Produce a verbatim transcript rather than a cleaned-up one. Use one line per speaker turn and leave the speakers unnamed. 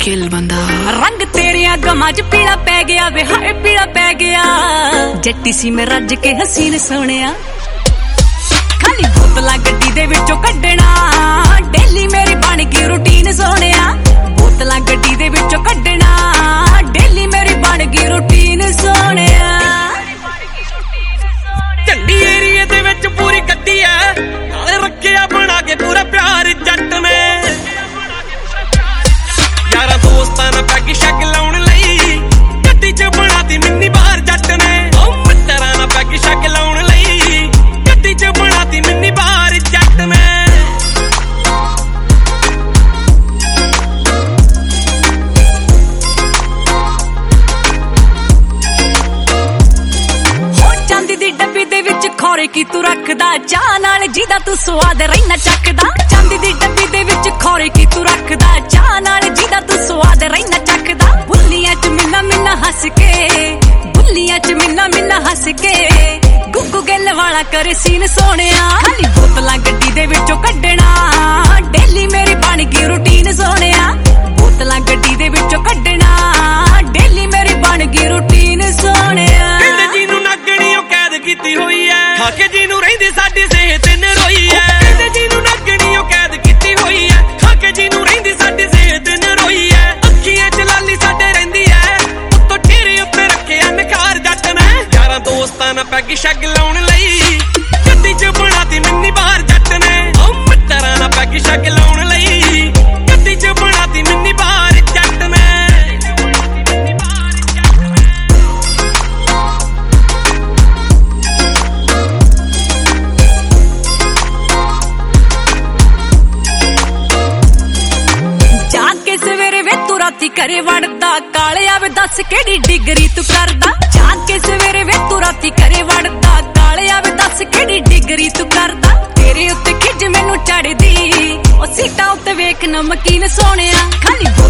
मुश्किल बंदा
रंग तेरिया गमां च पीला पै गया वे हाय पीला पै गया जट्टी सी मैं रज के हसीन सोहणिया खाली बोतलां गड्डी दे विचों कड्डना डेली मेरी बन गई रूटीन सोहणिया बोतलां गड्डी दे विचों कड्डना डेली मेरी बन गई रूटीन सोहणिया
झंडी एरिए दे विच पूरी गड्डी है नाले रखिया बना के पूरा प्यार जट ने यारा दोस्तां नाल पैग शैग लाउण लई गड्डी च बनाती मिन्नी बाहर जट ने ओ मित्तरां नाल पैग शैग लाउण लई गड्डी च बनाती मिन्नी बाहर जट ने खोरे की तू रखदा चाह नाल जिदा तू स्वाद रहना चखदा चांदी दी डब्बी दे विच खोरे की तू रखदा चाह नाल जिदा तू स्वाद रहना चखदा बुल्लियां च मिन्ना मिन्ना हस के बुल्लियां च मिन्ना मिन्ना हस के गुग्गू गिल वाला करे सीन सोहणिया खाली बोतलां गड्डी दे विचों कड्डना डेली मेरी बन गई रूटीन सोहणिया बोतलां गड्डी दे विचों कड्डना डेली मेरी बन गई रूटीन सोहणिया जिन्नू नगणियों कैद कीती होई है खाके जिन्नू रहिंदी साडी सेहत नरोई है कहंदे जिन्नू नगणियों कैद कीती होई है खाके जिन्नू रहिंदी साडी सेहत नरोई है अखियां च लाली साडे रहिंदी है उत्तों ठेरे उत्ते रखिया नखार जट ने यारां दोस्तां नाल पैग शैग लाउण लई गड्डी च बनाती मिन्नी बाहर जट ने ओ मित्तरां नाल पैग शैग लाउण लई गड्डी च बनाती मिन्नी बाहर जट ने करे वड़दा काले आवे दस केड़ी डिग्री तू करदा जाके सवेरे वे तू राती करे वड़दा काले आवे दस केड़ी डिग्री तू करदा तेरे उत्ते खिज मैनू चढ़दी ओ सीटां उत्ते वेख नमकीन सोहणिया खाली